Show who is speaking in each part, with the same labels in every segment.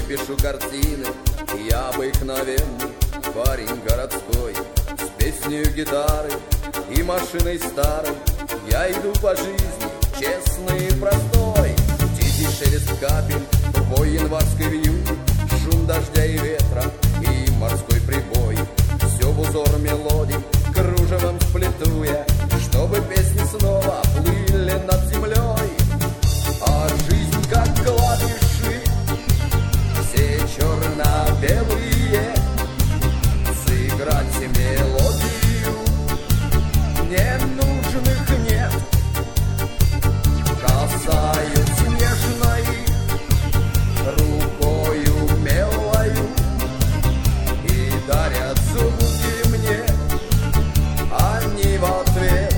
Speaker 1: пишу картины, я обыкновенный парень городской, с песней гитары и машиной старой. Я иду по жизни, честный и простой. Тихий шелест капель, тупой январской вьюги, шум дождя и ветра и морской прибой. Все в узор мелодий, кружевом сплету я, чтобы песни снова плыли над землей. А жизнь как клавиши, все черно-белые, сыграть мелодию ненужных нет. Касаюсь нежной рукою милою и дарят звуки мне, они в ответ.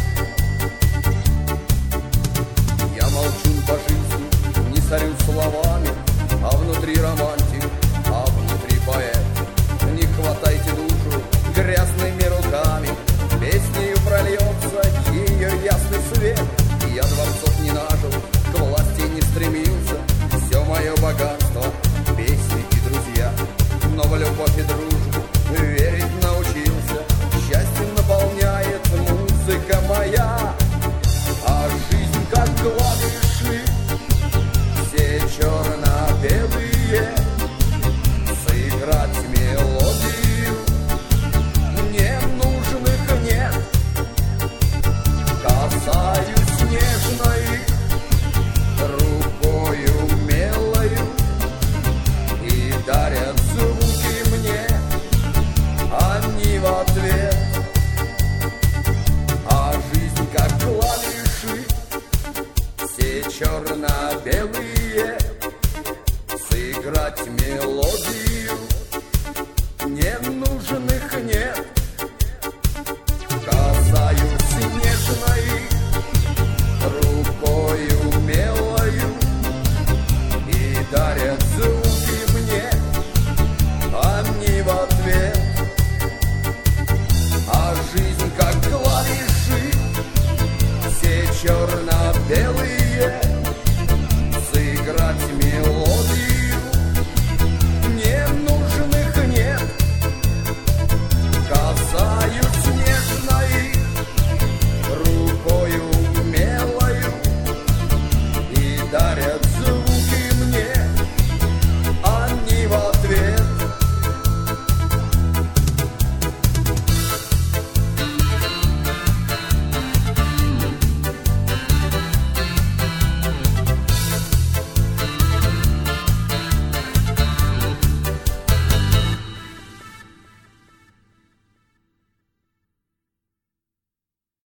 Speaker 1: Я молчу по жизни, не сорю словами, а внутри романтик, а внутри поэт. Не хватайте душу грязными руками, песнею прольется ее ясный свет. Я дворцов не нажил, к власти не стремился, все мое богатство, песни и друзья. Но в любовь и дружбу верить научился, счастьем наполняет музыка моя. А жизнь как клавиши, все черно-белые, сыграть мелодию ненужных нет. Касаюсь нежной рукою милою и дарят звуки мне, они в ответ. А жизнь как клавиши, все черно-белые, сыграть мелодию